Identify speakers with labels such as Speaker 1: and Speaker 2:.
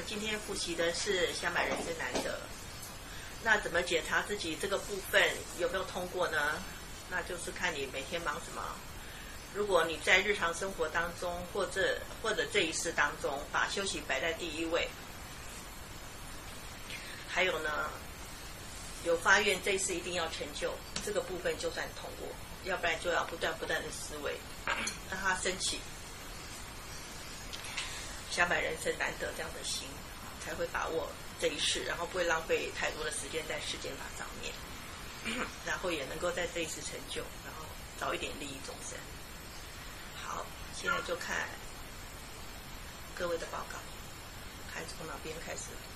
Speaker 1: 们今天复习的是想买人生难得。那怎么检查自己这个部分有没有通过呢？那就是看你每天忙什么。如果你在日常生活当中，或者这一世当中，把修行摆在第一位，还有呢，有发愿这一世一定要成就，这个部分就算通过，要不然就要不断的思维，让它升起想买人生难得这样的心，才会把握这一世，然后不会浪费太多的时间在世间法上面，然后也能够在这一世成就，然后早一点利益众生。好，现在就看各位的报告，看从哪边开始。